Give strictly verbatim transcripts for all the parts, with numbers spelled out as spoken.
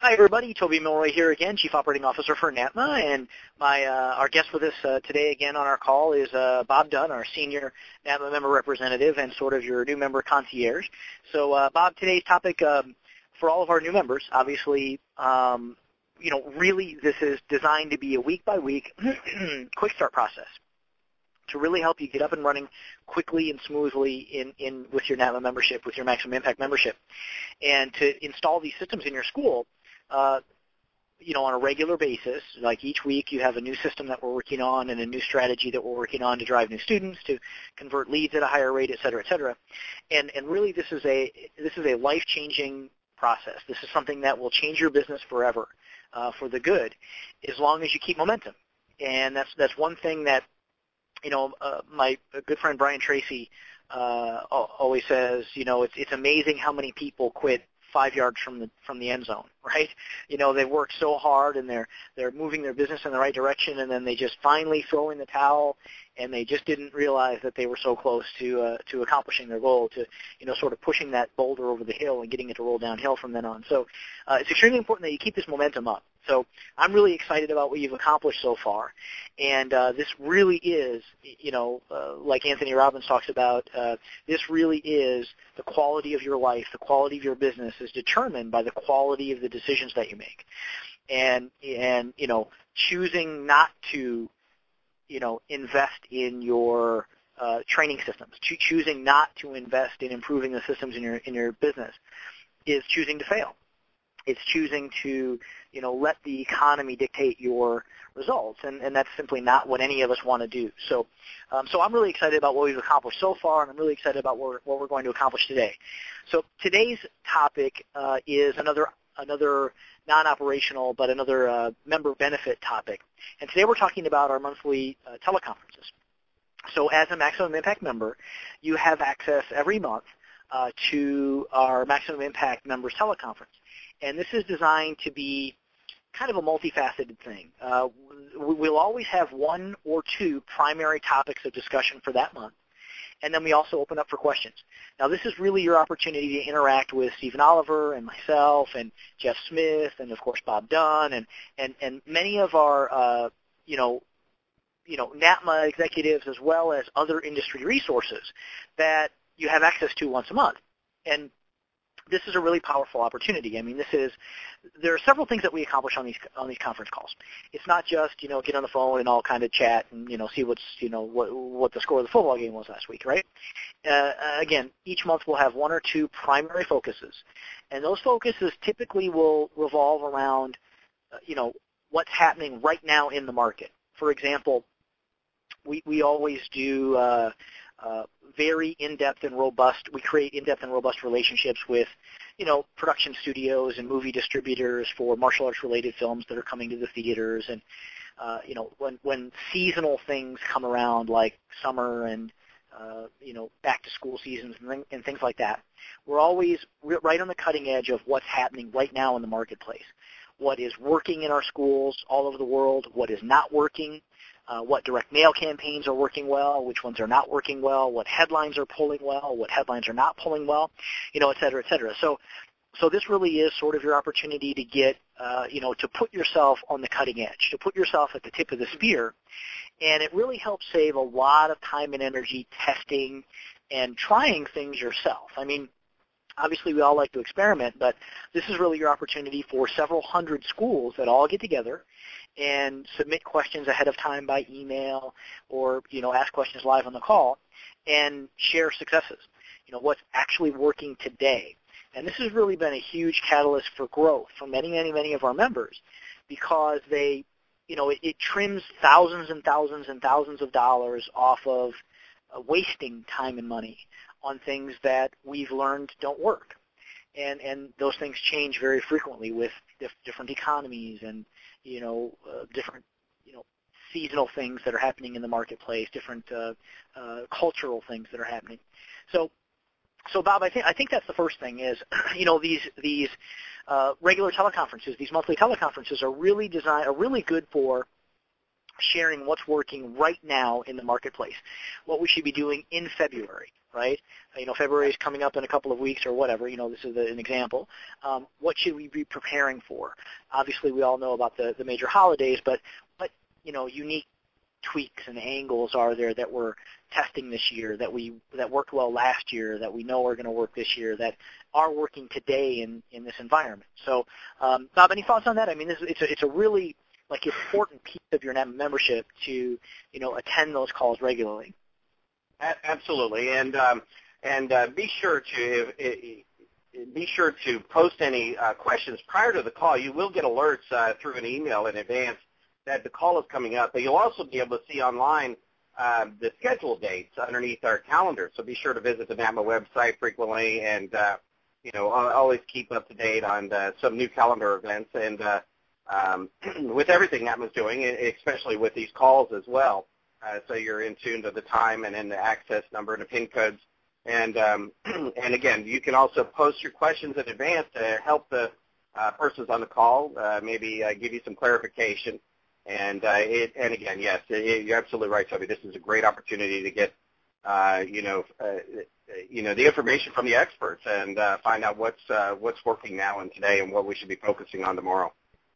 Hi, everybody. Toby Milroy here again, Chief Operating Officer for NATMA, and my uh, our guest with us uh, today again on our call is uh, Bob Dunn, our Senior NATMA Member Representative and sort of your new member concierge. So, uh, Bob, today's topic um, for all of our new members, obviously, um, you know, really this is designed to be a week-by-week quick start process to really help you get up and running quickly and smoothly in, in with your NATMA membership, with your Maximum Impact membership, and to install these systems in your school. Uh, you know, on a regular basis, like each week you have a new system that we're working on and a new strategy that we're working on to drive new students, to convert leads at a higher rate, et cetera, et cetera. And, and really this is a, this is a life-changing process. This is something that will change your business forever uh, for the good as long as you keep momentum. And that's, that's one thing that, you know, uh, my good friend Brian Tracy uh, always says, you know, it's, it's amazing how many people quit five yards from the from the end zone, right? You know, they work so hard and they're they're moving their business in the right direction, and then they just finally throw in the towel, and they just didn't realize that they were so close to uh, to accomplishing their goal, to you know, sort of pushing that boulder over the hill and getting it to roll downhill from then on. So uh, it's extremely important that you keep this momentum up. So I'm really excited about what you've accomplished so far, and uh, this really is, you know, uh, like Anthony Robbins talks about, uh, this really is the quality of your life, the quality of your business is determined by the quality of the decisions that you make, and and you know, choosing not to, you know, invest in your uh, training systems, Cho- choosing not to invest in improving the systems in your in your business, is choosing to fail. It's choosing to, you know, let the economy dictate your results, and, and that's simply not what any of us want to do. So, um, so I'm really excited about what we've accomplished so far, and I'm really excited about what we're, what we're going to accomplish today. So today's topic uh, is another another non-operational but another uh, member benefit topic, and today we're talking about our monthly uh, teleconferences. So as a Maximum Impact member, you have access every month uh, to our Maximum Impact members teleconference. And this is designed to be kind of a multifaceted thing. Uh, we'll always have one or two primary topics of discussion for that month, and then we also open up for questions. Now, this is really your opportunity to interact with Stephen Oliver and myself and Jeff Smith and, of course, Bob Dunn and, and, and many of our, uh, you know, you know, NATMA executives as well as other industry resources that you have access to once a month. And this is a really powerful opportunity. I mean, this is, there are several things that we accomplish on these on these conference calls. It's not just, you know, get on the phone and all kind of chat and, you know, see what's, you know, what what the score of the football game was last week, right? Uh, again, each month we'll have one or two primary focuses, and those focuses typically will revolve around, uh, you know, what's happening right now in the market. For example, we we always do uh, uh, very in-depth and robust, we create in-depth and robust relationships with, you know, production studios and movie distributors for martial arts-related films that are coming to the theaters. And, uh, you know, when, when seasonal things come around like summer and, uh, you know, back-to-school seasons and, th- and things like that, we're always re- right on the cutting edge of what's happening right now in the marketplace. What is working in our schools all over the world, what is not working, Uh, what direct mail campaigns are working well, which ones are not working well, what headlines are pulling well, what headlines are not pulling well, you know, et cetera, et cetera. So, so this really is sort of your opportunity to get, uh, you know, to put yourself on the cutting edge, to put yourself at the tip of the spear, and it really helps save a lot of time and energy testing and trying things yourself. I mean, obviously we all like to experiment, but this is really your opportunity for several hundred schools that all get together and submit questions ahead of time by email, or, you know, ask questions live on the call and share successes. You know, what's actually working today. And this has really been a huge catalyst for growth for many, many, many of our members, because they, you know, it, it trims thousands and thousands and thousands of dollars off of uh, wasting time and money on things that we've learned don't work. And and those things change very frequently with dif- different economies and, you know, uh, different, you know, seasonal things that are happening in the marketplace, different uh, uh, cultural things that are happening. So, so Bob, I think I think that's the first thing is, you know, these these uh, regular teleconferences, these monthly teleconferences are really designed, are really good for sharing what's working right now in the marketplace, what we should be doing in February, right? You know, February is coming up in a couple of weeks or whatever. You know, this is an example. Um, what should we be preparing for? Obviously, we all know about the, the major holidays, but what, you know, unique tweaks and angles are there that we're testing this year, that we that worked well last year, that we know are going to work this year, that are working today in, in this environment? So, um, Bob, any thoughts on that? I mean, this, it's a, it's a really like important piece of your membership to, you know, attend those calls regularly. Absolutely, and um, and uh, be sure to uh, be sure to post any uh, questions prior to the call. You will get alerts uh, through an email in advance that the call is coming up, but you'll also be able to see online uh, the scheduled dates underneath our calendar. So be sure to visit the NATMA website frequently, and uh, you know, always keep up to date on uh, some new calendar events and. Uh, Um, with everything NATMA's doing, especially with these calls as well. Uh, so you're in tune to the time and then the access number and the PIN codes. And um, and again, you can also post your questions in advance to help the uh, persons on the call, uh, maybe uh, give you some clarification. And uh, it, and again, yes, it, you're absolutely right, Toby. This is a great opportunity to get uh, you know uh, you know the information from the experts and uh, find out what's uh, what's working now and today and what we should be focusing on tomorrow.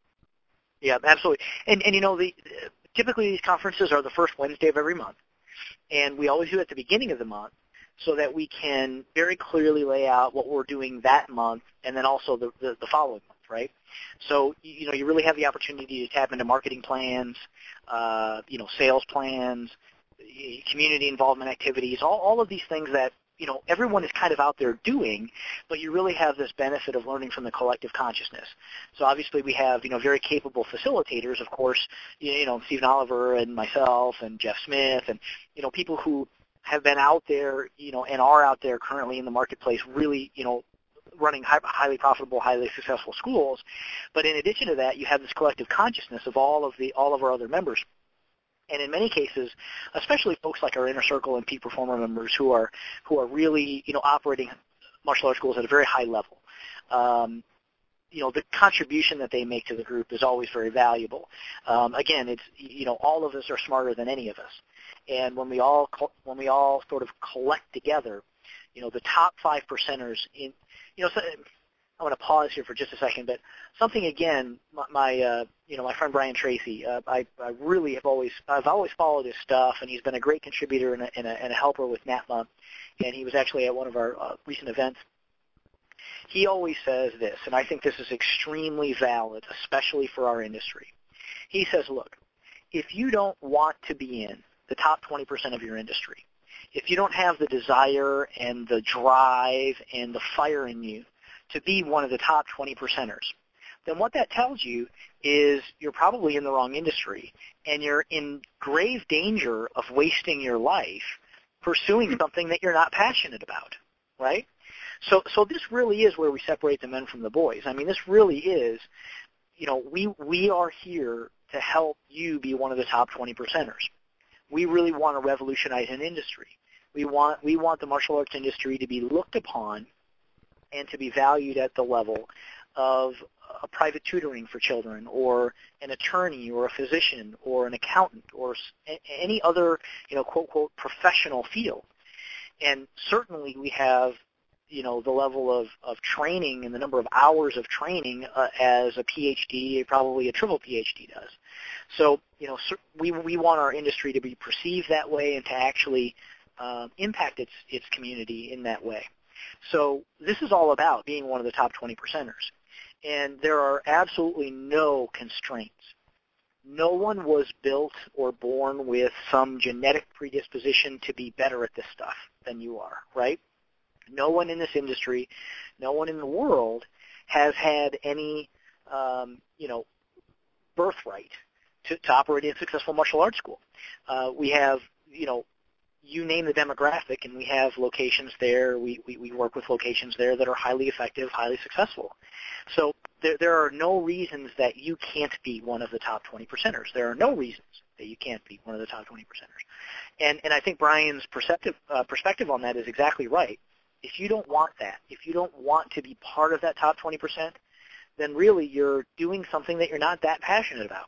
Yeah, absolutely. And, and you know, the typically these conferences are the first Wednesday of every month, and we always do it at the beginning of the month so that we can very clearly lay out what we're doing that month and then also the, the, the following month, right? So, you know, you really have the opportunity to tap into marketing plans, uh, you know, sales plans, community involvement activities, all, all of these things that, you know, everyone is kind of out there doing, but you really have this benefit of learning from the collective consciousness. So obviously we have, you know, very capable facilitators, of course, you know, Stephen Oliver and myself and Jeff Smith and, you know, people who have been out there, you know, and are out there currently in the marketplace really, you know, running high, highly profitable, highly successful schools. But in addition to that, you have this collective consciousness of all of the all of our other members. And in many cases, especially folks like our Inner Circle and Peak Performer members who are who are really, you know, operating martial arts schools at a very high level, um, you know, the contribution that they make to the group is always very valuable. Um, again, it's, you know, all of us are smarter than any of us, and when we all when we all sort of collect together, you know, the top five percenters in, you know. So, I want to pause here for just a second, but something again, my, my uh, you know, my friend Brian Tracy, uh, I, I really have always, I've always followed his stuff, and he's been a great contributor and a, and a, and a helper with NATMA, and he was actually at one of our uh, recent events. He always says this, and I think this is extremely valid, especially for our industry. He says, look, if you don't want to be in the top twenty percent of your industry, if you don't have the desire and the drive and the fire in you to be one of the top twenty percenters, then what that tells you is you're probably in the wrong industry, and you're in grave danger of wasting your life pursuing something that you're not passionate about, right? So so this really is where we separate the men from the boys. I mean, this really is, you know, we we are here to help you be one of the top twenty percenters. We really want to revolutionize an industry. We want we want the martial arts industry to be looked upon and to be valued at the level of a private tutoring for children, or an attorney, or a physician, or an accountant, or any other, you know, quote, quote, professional field. And certainly we have, you know, the level of, of training and the number of hours of training uh, as a PhD, probably a triple PhD does. So, you know, we, we want our industry to be perceived that way and to actually uh, impact its, its community in that way. So this is all about being one of the top twenty percenters. And there are absolutely no constraints. No one was built or born with some genetic predisposition to be better at this stuff than you are, right? No one in this industry, no one in the world has had any, um, you know, birthright to, to operate a successful martial arts school. Uh, we have, you know, you name the demographic, and we have locations there. We, we, we work with locations there that are highly effective, highly successful. So there, there are no reasons that you can't be one of the top twenty percenters. There are no reasons that you can't be one of the top twenty percenters. And, and I think Brian's perceptive, uh, perspective on that is exactly right. If you don't want that, if you don't want to be part of that top twenty percent, then really you're doing something that you're not that passionate about.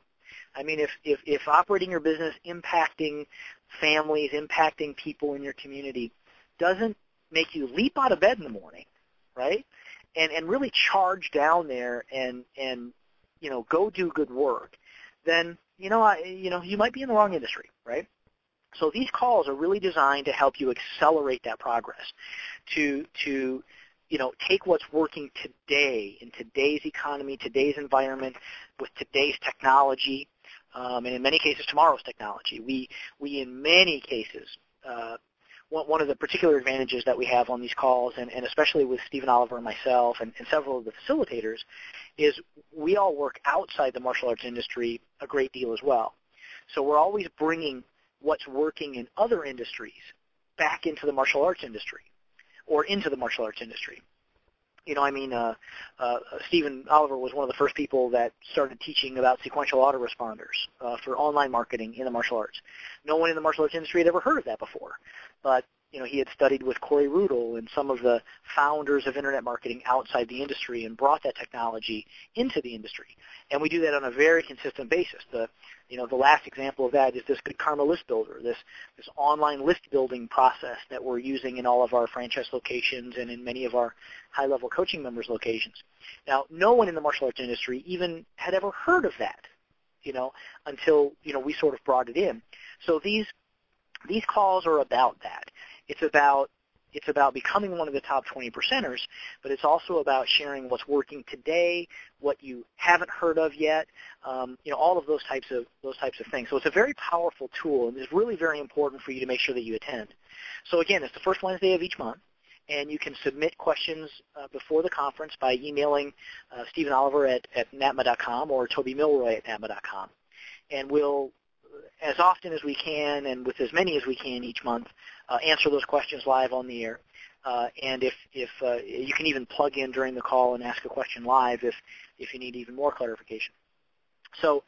I mean, if, if, if operating your business, impacting families, impacting people in your community doesn't make you leap out of bed in the morning, right, and, and really charge down there and, and, you know, go do good work, then, you know, I, you know, you might be in the wrong industry, right? So these calls are really designed to help you accelerate that progress, to, to, you know, take what's working today in today's economy, today's environment, with today's technology, um, and in many cases tomorrow's technology. We, we in many cases, uh, one, one of the particular advantages that we have on these calls, and, and especially with Stephen Oliver and myself and, and several of the facilitators, is we all work outside the martial arts industry a great deal as well. So we're always bringing what's working in other industries back into the martial arts industry or into the martial arts industry. You know, I mean, uh, uh, Stephen Oliver was one of the first people that started teaching about sequential autoresponders uh, for online marketing in the martial arts. No one in the martial arts industry had ever heard of that before, but you know, he had studied with Corey Rudel and some of the founders of internet marketing outside the industry and brought that technology into the industry. And we do that on a very consistent basis. The, you know, the last example of that is this Good Karma List Builder, this, this online list building process that we're using in all of our franchise locations and in many of our high-level coaching members' locations. Now, no one in the martial arts industry even had ever heard of that, you know, until, you know, we sort of brought it in. So these, these calls are about that. It's about it's about becoming one of the top twenty percenters, but it's also about sharing what's working today, what you haven't heard of yet, um, you know, all of those types of those types of things. So it's a very powerful tool, and it's really very important for you to make sure that you attend. So again, it's the first Wednesday of each month, and you can submit questions uh, before the conference by emailing uh, Stephen Oliver at, at natma dot com or Toby Milroy at natma dot com, and we'll, as often as we can and with as many as we can each month, uh, answer those questions live on the air. Uh, and if, if uh, you can even plug in during the call and ask a question live if, if you need even more clarification. So,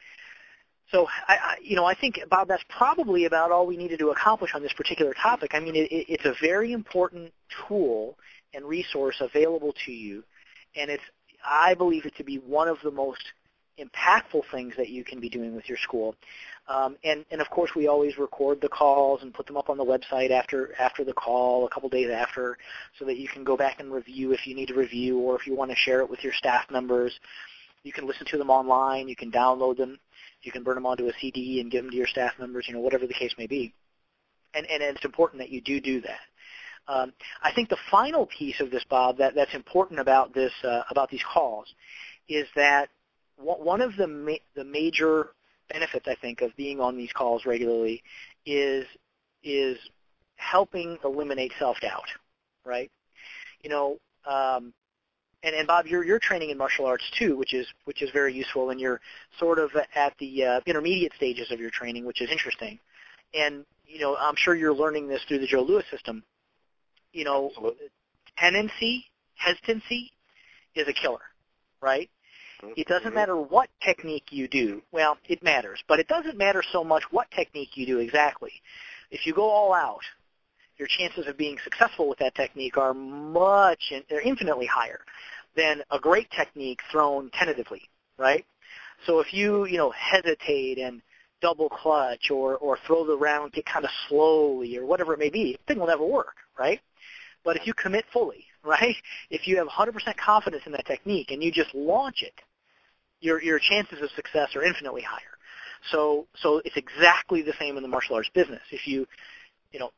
so I, I, you know, I think, Bob, that's probably about all we needed to accomplish on this particular topic. I mean, it, it's a very important tool and resource available to you, and it's, I believe it to be one of the most impactful things that you can be doing with your school. Um, and, and, of course, we always record the calls and put them up on the website after after the call, a couple days after, so that you can go back and review if you need to review, or if you want to share it with your staff members. You can listen to them online. You can download them. You can burn them onto a C D and give them to your staff members, you know, whatever the case may be. And, and it's important that you do do that. Um, I think the final piece of this, Bob, that, that's important about this uh, about these calls is that one of the ma- the major benefits, I think, of being on these calls regularly is is helping eliminate self-doubt, right? You know, um, and, and Bob, you're you're training in martial arts too, which is which is very useful, and you're sort of at the uh, intermediate stages of your training, which is interesting. And you know, I'm sure you're learning this through the Joe Louis system. You know, Absolutely. tendency, hesitancy is a killer, right? It doesn't matter what technique you do. Well, it matters, but it doesn't matter so much what technique you do exactly. If you go all out, your chances of being successful with that technique are much, they're infinitely higher than a great technique thrown tentatively, right? So if you, you know, hesitate and double clutch or, or throw the round get kind of slowly or whatever it may be, the thing will never work, right? But if you commit fully, right, if you have one hundred percent confidence in that technique and you just launch it, your your chances of success are infinitely higher. So so it's exactly the same in the martial arts business. If you, you know,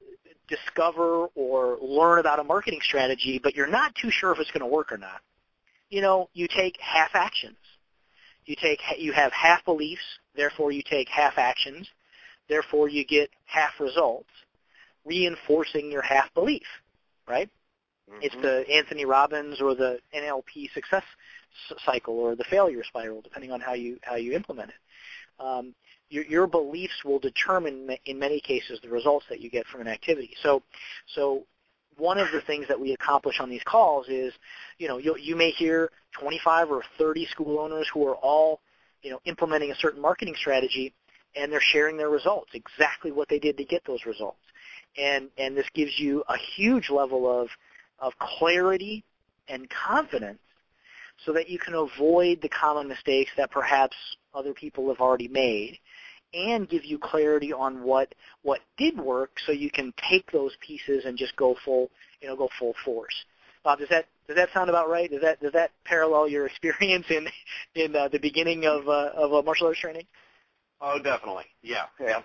discover or learn about a marketing strategy, but you're not too sure if it's going to work or not, you know, you take half actions. You take you have half beliefs, therefore you take half actions, therefore you get half results, reinforcing your half belief, right? Mm-hmm. It's the Anthony Robbins or the N L P success cycle or the failure spiral, depending on how you how you implement it. Um, your, your beliefs will determine, in many cases, the results that you get from an activity. So, so one of the things that we accomplish on these calls is, you know, you, you may hear twenty-five or thirty school owners who are all, you know, implementing a certain marketing strategy, and they're sharing their results, exactly what they did to get those results. And and this gives you a huge level of of clarity and confidence, so that you can avoid the common mistakes that perhaps other people have already made, and give you clarity on what what did work, so you can take those pieces and just go full, you know, go full force. Bob, does that does that sound about right? Does that does that parallel your experience in in uh, the beginning of uh, of uh, martial arts training? Oh, definitely. Yeah, yeah.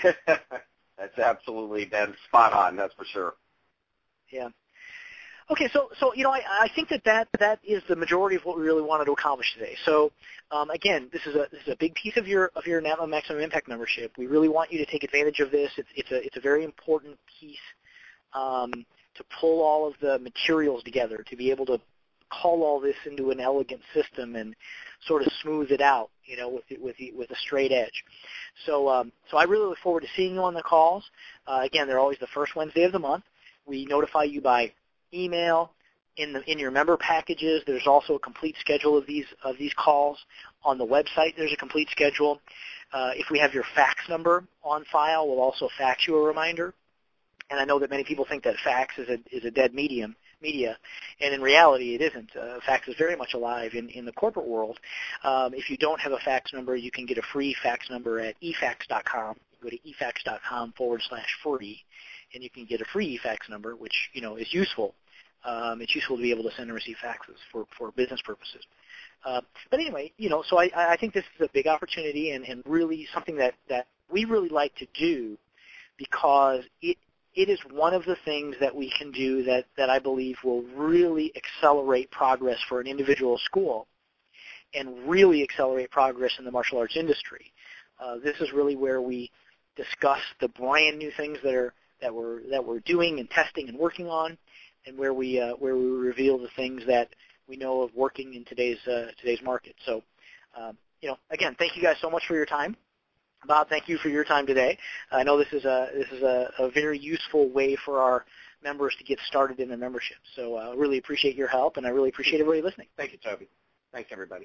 That's absolutely been spot on. That's for sure. Yeah. Okay, so so you know, I, I think that, that that is the majority of what we really wanted to accomplish today. So um, again, this is a this is a big piece of your of your NATMA Maximum Impact membership. We really want you to take advantage of this. It's it's a it's a very important piece um, to pull all of the materials together, to be able to call all this into an elegant system and sort of smooth it out, you know, with with with a straight edge. So um, so I really look forward to seeing you on the calls. Uh, again, they're always the first Wednesday of the month. We notify you by email. In the in your member packages, there's also a complete schedule of these of these calls. On the website, there's a complete schedule. Uh, if we have your fax number on file, we'll also fax you a reminder. And I know that many people think that fax is a is a dead medium media, and in reality, it isn't. Uh, fax is very much alive in, in the corporate world. Um, if you don't have a fax number, you can get a free fax number at e fax dot com. Go to e fax dot com forward slash free, and you can get a free eFax number, which you know is useful. Um, it's useful to be able to send and receive faxes for, for business purposes. Uh, but anyway, you know, so I, I think this is a big opportunity and, and really something that, that we really like to do, because it it is one of the things that we can do that, that I believe will really accelerate progress for an individual school and really accelerate progress in the martial arts industry. Uh, this is really where we discuss the brand new things that are that we're that we're doing and testing and working on, and where we uh, where we reveal the things that we know of working in today's uh, today's market. So, um, you know, again, thank you guys so much for your time. Bob, thank you for your time today. I know this is a this is a, a very useful way for our members to get started in their membership. So I uh, really appreciate your help, and I really appreciate everybody listening. Thank you, Toby. Thanks, everybody.